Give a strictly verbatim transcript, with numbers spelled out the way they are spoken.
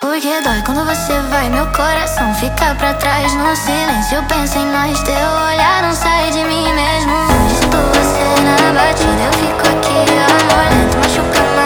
Porque dói quando você vai, meu coração fica pra trás. No silêncio eu penso em nós, teu olhar não sai de mim mesmo. Estou você na batida, eu fico aqui, amor lento, machucando.